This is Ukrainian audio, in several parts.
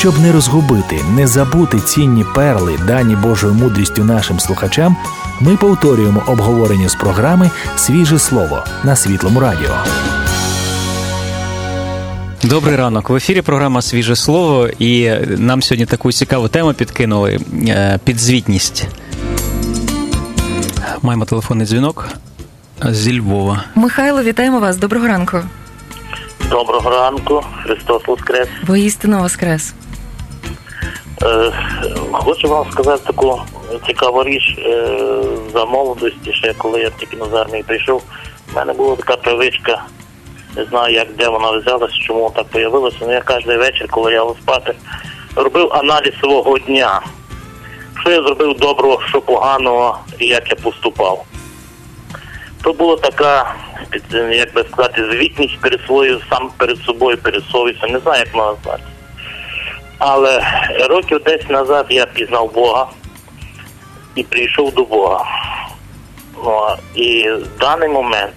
щоб не розгубити, не забути цінні перли, дані Божою мудрістю нашим слухачам, ми повторюємо обговорення з програми «Свіже слово» на Світлому радіо. Добрий ранок. В ефірі програма «Свіже слово», і нам сьогодні таку цікаву тему підкинули – підзвітність. Маємо телефонний дзвінок зі Львова. Михайло, вітаємо вас. Доброго ранку. Доброго ранку. Христос Воскрес. Воістину Воскрес. Хочу вам сказати таку цікаву річ. За молодості, ще коли я тільки з армії прийшов, в мене була така привичка, не знаю, де вона взялась, чому так появилося, але я кожен вечір, коли я лягав спати, робив аналіз свого дня. Що я зробив доброго, що поганого і як я поступав. То була така, як би сказати, звітність сам перед собою, перед совістю, не знаю, як вона назвати. Але років 10 назад я пізнав Бога і прийшов до Бога. І в даний момент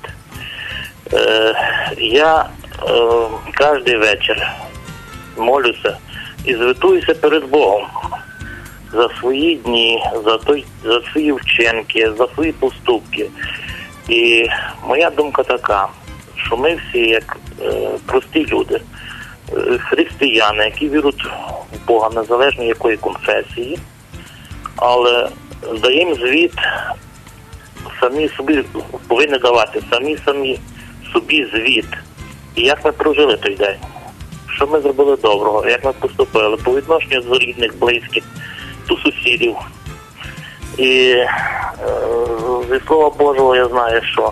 я кожен вечір молюся і звітуюся перед Богом за свої дні, за свої вчинки, за свої поступки. І моя думка така, що ми всі, як прості люди, християни, які вірують в Бога, незалежно якої конфесії, але даємо звіт, самі собі повинні давати, самі собі звіт. І як ми прожили той день, що ми зробили доброго, як ми поступили по відношенню до рідних, близьких, до сусідів. І зі Слова Божого я знаю, що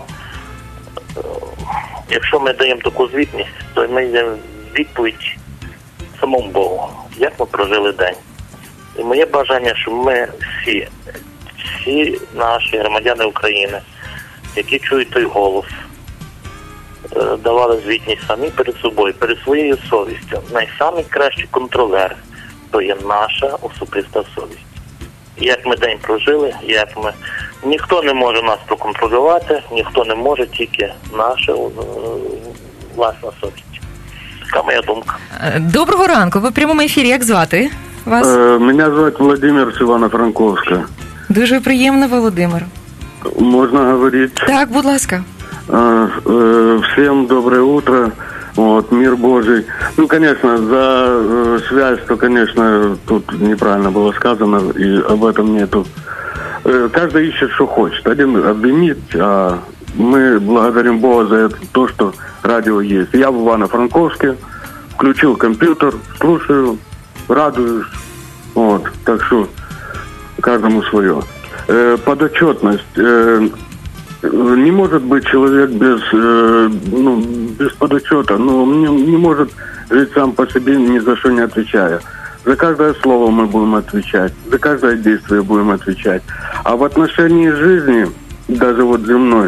якщо ми даємо таку звітність, то ми йдемо відповідь самому Богу, як ми прожили день. І моє бажання, щоб ми всі наші громадяни України, які чують той голос, давали звітність самі перед собою, перед своєю совістю. Найкращий контролер – то є наша особиста совість. Як ми день прожили, ніхто не може нас проконтролювати, ніхто не може, тільки наша власна совість. Така моя думка. Доброго ранку. Ви в прямому ефірі. Як звати вас? Мене звати Владимир з Івано-Франковська. Дуже приємно, Володимир. Можна говорити? Так, будь ласка. Всем доброе утро. Мир Божий. Конечно, за связь, то, конечно, тут неправильно было сказано, и об этом нету. Каждый ищет, что хочет. Один обвинит, а мы благодарим Бога за это, то, что радио есть. Я в Ивано-Франковске, включил компьютер, слушаю, радуюсь. Так что каждому свое. Подотчетность. Не может быть человек без подотчета, не может жить сам по себе, ни за что не отвечая. За каждое слово мы будем отвечать, за каждое действие будем отвечать. А в отношении жизни, даже земной,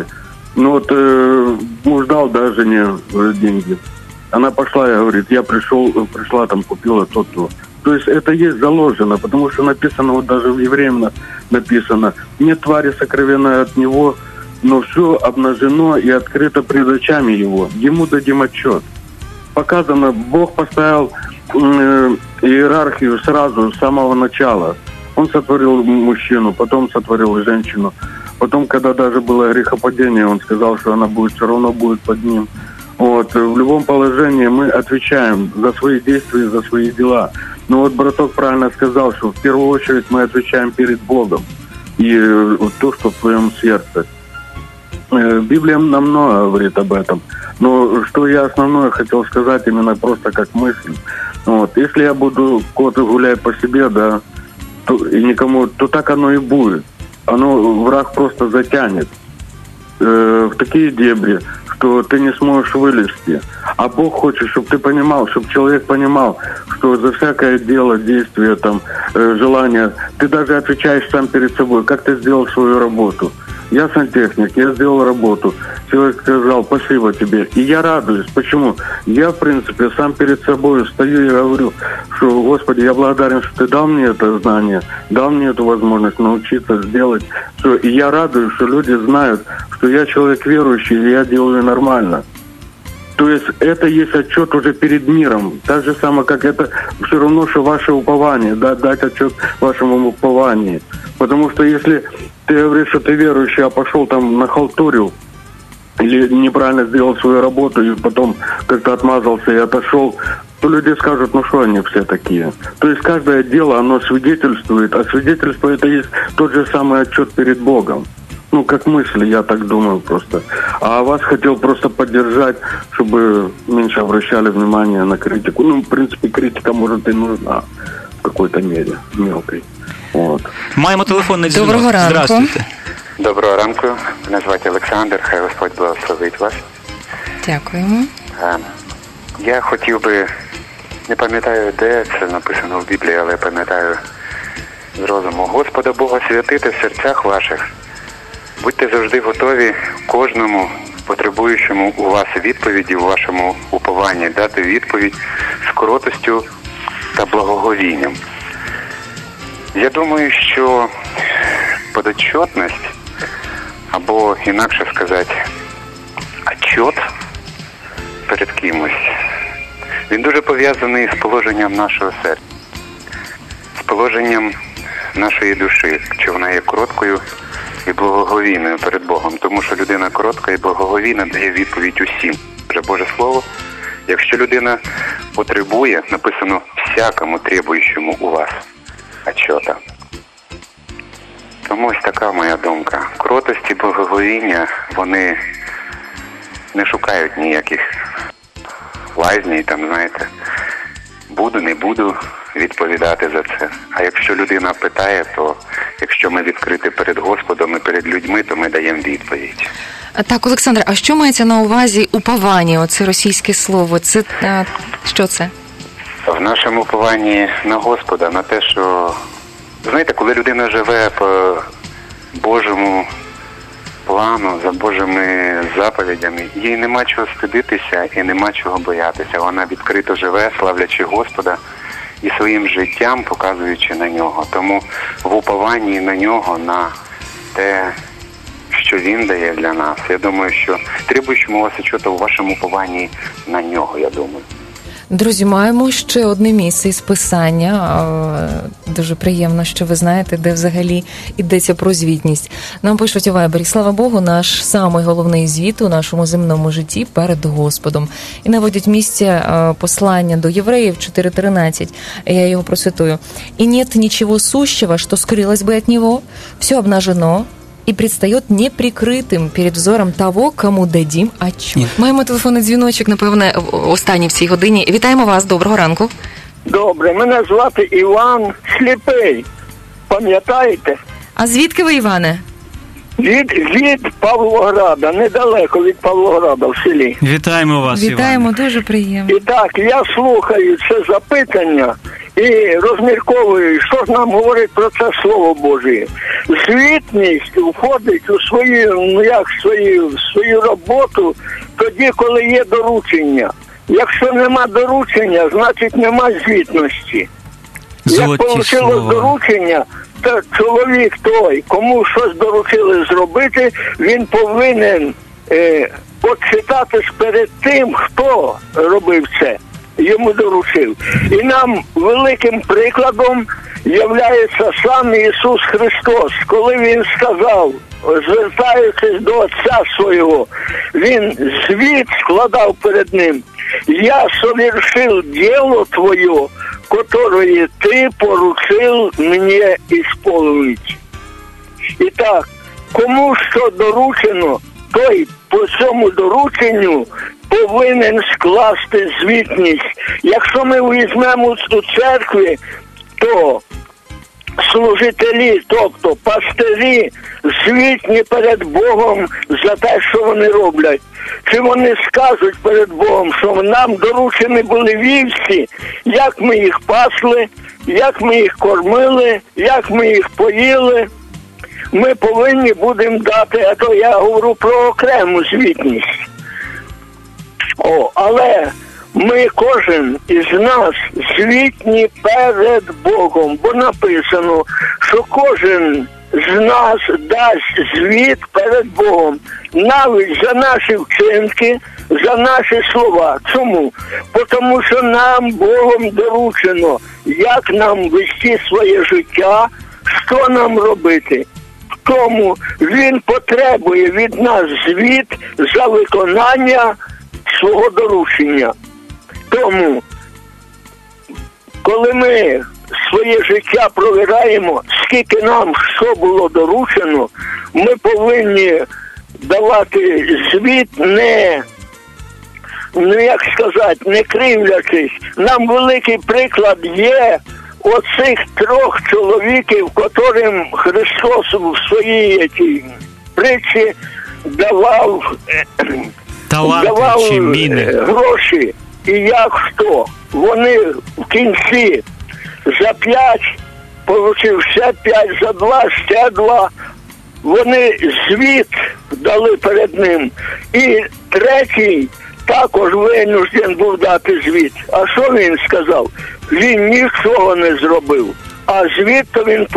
муж дал даже не деньги. Она пошла и говорит, я пришла, купила то-то. То есть это есть заложено, потому что написано, даже в Евреям написано, нет твари сокровенной от него, но все обнажено и открыто пред очами его. Ему дадим отчет. Показано, Бог поставил иерархию сразу, с самого начала. Он сотворил мужчину, потом сотворил женщину. Потом, когда даже было грехопадение, он сказал, что она все равно будет под ним. В любом положении мы отвечаем за свои действия, за свои дела. Но браток правильно сказал, что в первую очередь мы отвечаем перед Богом. И то, что в твоем сердце. Библия нам много говорит об этом. Но что я основное хотел сказать, именно просто как мысль. Если я буду кот гулять по себе, да, то так оно и будет. Враг просто затянет в такие дебри, что ты не сможешь вылезти. А Бог хочет, чтобы ты понимал, чтобы человек понимал, что за всякое дело, действие, желание, ты даже отвечаешь сам перед собой, как ты сделал свою работу. Я сантехник, я сделал работу. Человек сказал, спасибо тебе. И я радуюсь. Почему? Я, в принципе, сам перед собой стою и говорю, что, Господи, я благодарен, что ты дал мне это знание, дал мне эту возможность научиться сделать все. И я радуюсь, что люди знают, что я человек верующий, и я делаю нормально. То есть это есть отчет уже перед миром. Так же самое, как это все равно, что ваше упование, да, дать отчет вашему упованию. Потому что если ты говоришь, что ты верующий, а пошел там нахалтурил, или неправильно сделал свою работу и потом как-то отмазался и отошел, то люди скажут, ну что они все такие. То есть каждое дело, оно свидетельствует, а свидетельство это есть тот же самый отчет перед Богом. Ну, как мысли, я так думаю просто. А вас хотел просто поддержать, чтобы меньше обращали внимание на критику. Ну, в принципе, критика, может, и нужна в какой-то мере, мелкой. Вот. Маємо телефонний дзвінок. Доброго ранку. Здравствуйте. Доброго ранку. Мене звати Олександр. Хай Господь благословить вас. Дякуємо. Я хотів би, не пам'ятаю, де це написано в Біблії, але пам'ятаю з розуму. Господа Бога святити в серцях ваших. Будьте завжди готові кожному потребуючому у вас відповіді, у вашому упованні, дати відповідь з кротостю та благоговінням. Я думаю, що подотчетність, або, інакше сказати, отчет перед кимось, він дуже пов'язаний з положенням нашого серця, з положенням нашої душі, чи вона є кроткою і благоговійною перед Богом. Тому що людина коротка і благоговійна дає відповідь усім. Вже Боже Слово, якщо людина потребує, написано всякому требуючому у вас отчета. Тому ось така моя думка. Кротость і благоговіння, вони не шукають ніяких лазній, там, знаєте, буду, не буду відповідати за це. А якщо людина питає, то якщо ми відкриті перед Господом і перед людьми, то ми даємо відповідь. Так, Олександр, а що мається на увазі уповання? Оце російське слово. Це що це? В нашому упованні на Господа, на те, що, знаєте, коли людина живе по Божому плану, за Божими заповідями, їй нема чого стидитися і нема чого боятися. Вона відкрито живе, славлячи Господа і своїм життям показуючи на нього. Тому в упованні на нього, на те, що він дає для нас, я думаю, що требуючому вас отчета у вашому упованні на нього, я думаю. Друзі, маємо ще одне місце із Писання. Дуже приємно, що ви знаєте, де взагалі йдеться про звітність. Нам пишуть у Вайбері: слава Богу, наш самий головний звіт у нашому земному житті перед Господом. І наводять місце послання до Євреїв 4:13. Я його процитую. «И нет ничего сущего, что скрылось бы от него, все обнажено, і предстает неприкритим перед взором того, кому дадім отчет». Маємо телефонний дзвіночок, напевне, останній в цій годині. Вітаємо вас, доброго ранку. Добре, мене звати Іван Сліпий. Пам'ятаєте? А звідки ви, Іване? Від Павлограда, недалеко від Павлограда, в селі. Вітаємо вас, Іван. Вітаємо, дуже приємно. І так, я слухаю це запитання і розмірковую, що ж нам говорить про це Слово Боже. Звітність входить у свою роботу тоді, коли є доручення. Якщо нема доручення, значить нема звітності. Як отримало доручення, то чоловік той, кому щось доручили зробити, він повинен отчитатись перед тим, хто робив це, йому доручив. І нам великим прикладом являється сам Ісус Христос, коли Він сказав, звертаючись до Отця Свого, Він звіт складав перед Ним: «Я совершил дело Твое, которое Ты поручил мне исполнить». І так, кому що доручено, той по цьому дорученню повинен скласти звітність. Якщо ми візьмемо у церкві, то служителі, тобто пастирі, звітні перед Богом за те, що вони роблять. Чи вони скажуть перед Богом, що нам доручені були вівці, як ми їх пасли, як ми їх кормили, як ми їх поїли. Ми повинні будемо дати, а то я говорю про окрему звітність. Але ми, кожен із нас, звітні перед Богом, бо написано, що кожен з нас дасть звіт перед Богом. Навіть за наші вчинки, за наші слова. Чому? Тому що нам Богом доручено, як нам вести своє життя, що нам робити. Тому Він потребує від нас звіт за виконання свого доручення. Тому, коли ми своє життя провіряємо, скільки нам що було доручено, ми повинні давати звіт не кривлячись. Нам великий приклад є оцих 3 чоловіків, котрим Христос в своїй притчі давав гроші. І як хто? Вони в кінці за 5 получив ще 5, за 2, ще 2. Вони звіт дали перед ним. І 3 також винужден був дати звіт. А що він сказав? Він нічого не зробив. А звіт то він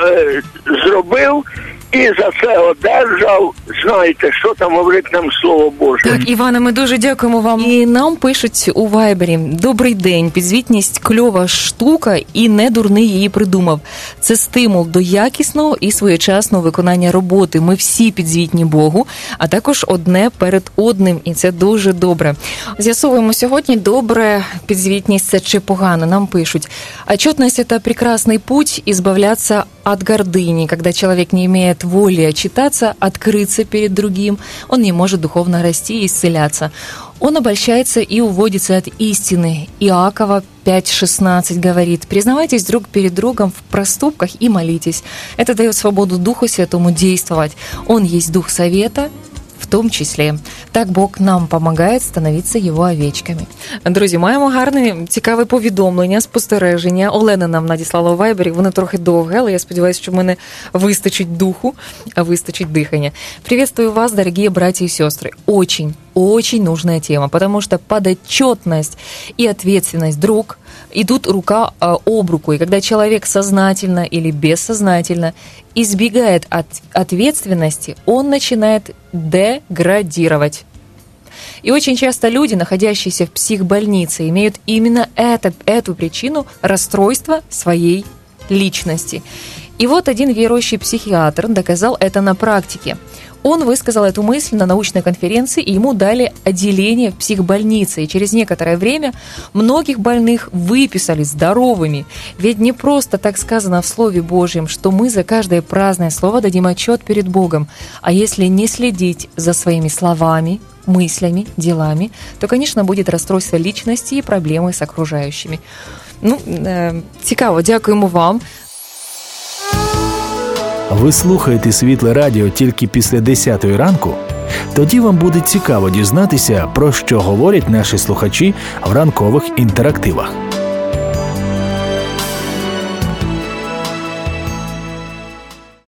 зробив і за це одержав. Знаєте, що там говорить нам Слово Боже. Так, Іване, ми дуже дякуємо вам. І нам пишуть у Вайбері: добрий день, підзвітність кльова штука і не дурний її придумав. Це стимул до якісного і своєчасного виконання роботи. Ми всі підзвітні Богу, а також одне перед одним, і це дуже добре. З'ясовуємо сьогодні, добре підзвітність це чи погано. Нам пишуть: отчетность – это прекрасный путь избавляться от гордыни, когда человек не имеет воли отчитаться, открыться перед другим, он не может духовно расти и исцеляться. Он обольщается и уводится от истины. Иакова 5:16 говорит: признавайтесь друг перед другом в проступках и молитесь. Это дает свободу Духу Святому действовать. Он есть Дух Совета, в тому числі. Так Бог нам допомагає становитися його овечками. Друзі, маємо гарне, цікаве повідомлення, спостереження. Олена нам надіслала у Вайбері, вони трохи довге, але я сподіваюся, що в мене вистачить духу, а вистачить дихання. Приветствую вас, дорогие братья и сестры. Очень нужная тема, потому что подотчетность и ответственность друг идут рука об руку. И когда человек сознательно или бессознательно избегает ответственности, он начинает деградировать. И очень часто люди, находящиеся в психбольнице, имеют именно эту причину расстройства своей личности. И вот один верующий психиатр доказал это на практике. Он высказал эту мысль на научной конференции, и ему дали отделение в психбольнице. И через некоторое время многих больных выписали здоровыми. Ведь не просто так сказано в Слове Божьем, что мы за каждое праздное слово дадим отчет перед Богом. А если не следить за своими словами, мыслями, делами, то, конечно, будет расстройство личности и проблемы с окружающими. Цікаво, дякуємо вам. Ви слухаєте Світле Радіо тільки після 10-ї ранку? Тоді вам буде цікаво дізнатися, про що говорять наші слухачі в ранкових інтерактивах.